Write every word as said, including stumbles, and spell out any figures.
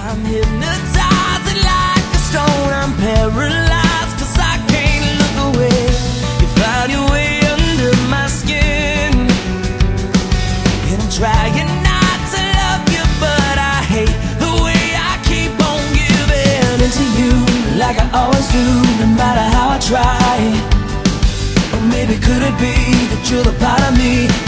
I'm hypnotized like a stone. I'm paralyzed cause I can't look away. You find your way under my skin, and I'm trying not to love you, but I hate the way I keep on giving into you, like I always do, no matter how I try. Or maybe could it be that you're the part of me